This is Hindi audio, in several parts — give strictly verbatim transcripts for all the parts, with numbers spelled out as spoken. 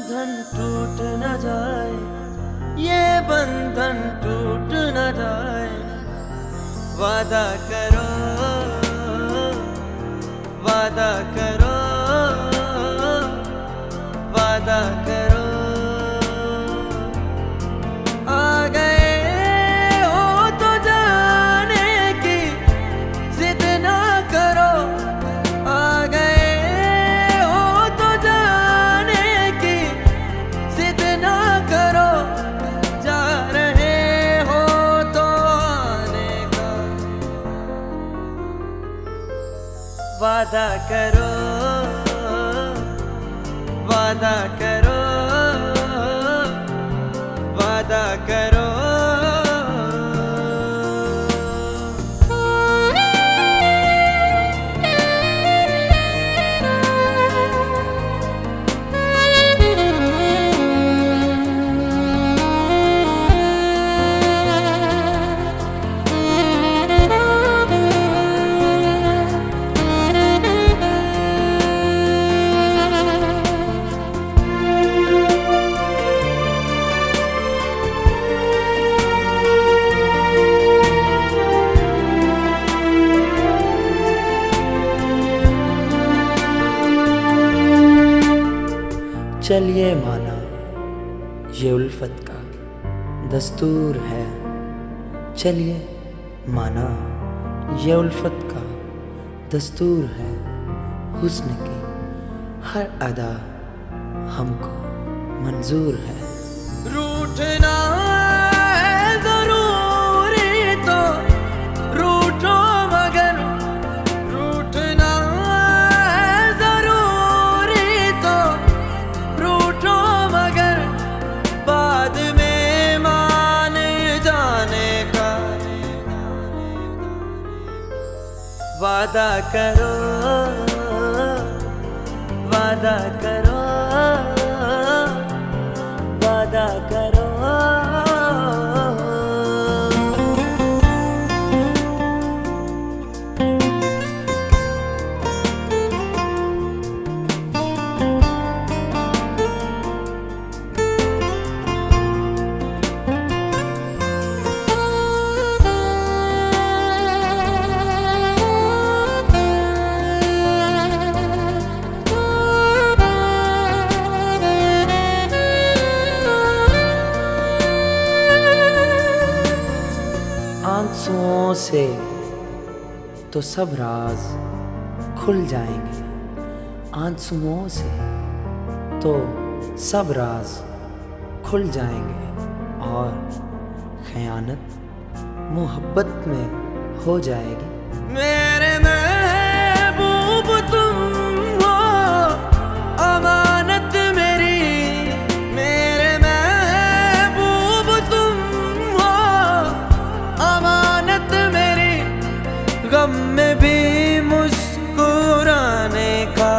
बंधन टूट न जाए, ये बंधन टूट न जाए। वादा करो, वादा करो, वादा करो। आ गए हो तो जाने की जिद ना करो, आ गए हो तो जाने की जिद ना करो। जा रहे हो तो आने का वादा करो, वादा करो, वादा करो। चलिए माना ये उल्फत का दस्तूर है, चलिए माना ये उल्फत का दस्तूर है। हुस्न की हर अदा हमको मंजूर है। रूठना है ज़रूरी तो रूठो, मगर रूठना है ज़रूरी तो रूठो, मगर बाद में मान जाने का वादा करो, वादा करो, वादा करो। आंसुओं से तो सब राज खुल जाएंगे, आंसुओं से तो सब राज खुल जाएंगे। और खयानत मोहब्बत में हो जाएगी। मेरे महबूब तुम हो अमानत मेरी, मेरे महबूब तुम हो अमानत मेरी। गम में भी मुस्कुराने का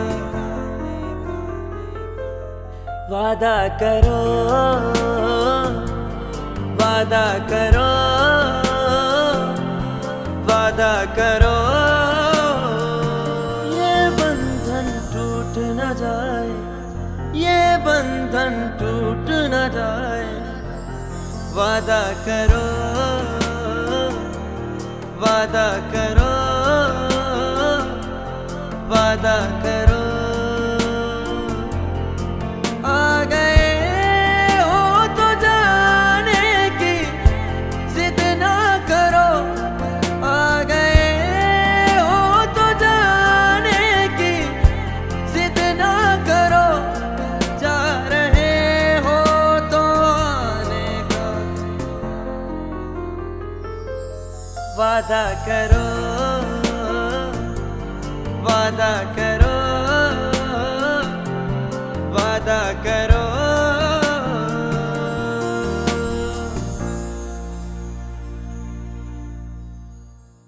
वादा करो, वादा करो, वादा करो। ये बंधन टूट न जाए, ये बंधन टूट न जाए। वादा करो, वादा करो, वादा करो। आ गए हो तो जाने की जिद ना करो, आ गए हो तो जाने की जिद ना करो। जा रहे हो तो आने का वादा करो, वादा करो।